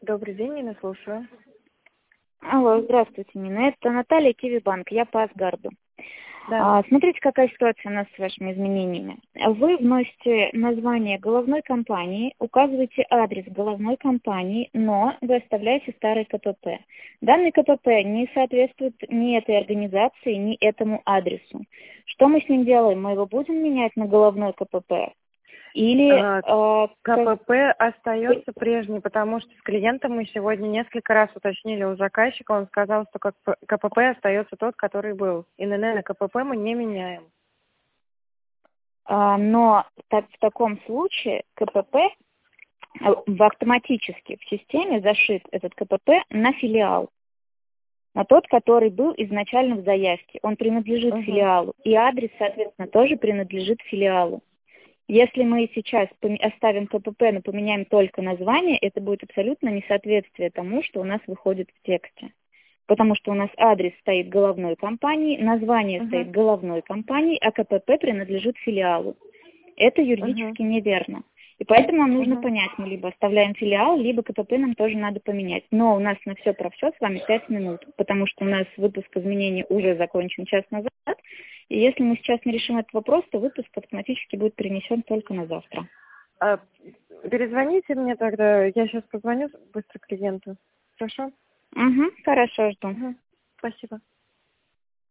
Добрый день, Нина, слушаю. Алло, здравствуйте, Нина. Это Наталья, Киви Банк. Я по Асгарду. Да. Смотрите, какая ситуация у нас с вашими изменениями. Вы вносите название головной компании, указываете адрес головной компании, но вы оставляете старый КПП. Данный КПП не соответствует ни этой организации, ни этому адресу. Что мы с ним делаем? Мы его будем менять на головной КПП? Или КПП остается прежний, потому что с клиентом мы сегодня несколько раз уточнили у заказчика, он сказал, что КПП остается тот, который был. ИНН на КПП мы не меняем. Но в таком случае КПП автоматически в системе зашит этот КПП на филиал, на тот, который был изначально в заявке. Он принадлежит филиалу, и адрес, соответственно, тоже принадлежит филиалу. Если мы сейчас оставим КПП, но поменяем только название, это будет абсолютно несоответствие тому, что у нас выходит в тексте. Потому что у нас адрес стоит головной компании, название стоит головной компании, а КПП принадлежит филиалу. Это юридически неверно. И поэтому нам нужно понять, мы либо оставляем филиал, либо КПП нам тоже надо поменять. Но у нас на все про все с вами 5 минут, потому что у нас выпуск изменений уже закончен час назад. И если мы сейчас не решим этот вопрос, то выпуск автоматически будет перенесен только на завтра. Перезвоните мне тогда, я сейчас позвоню быстро клиенту. Хорошо? Хорошо, жду. Спасибо.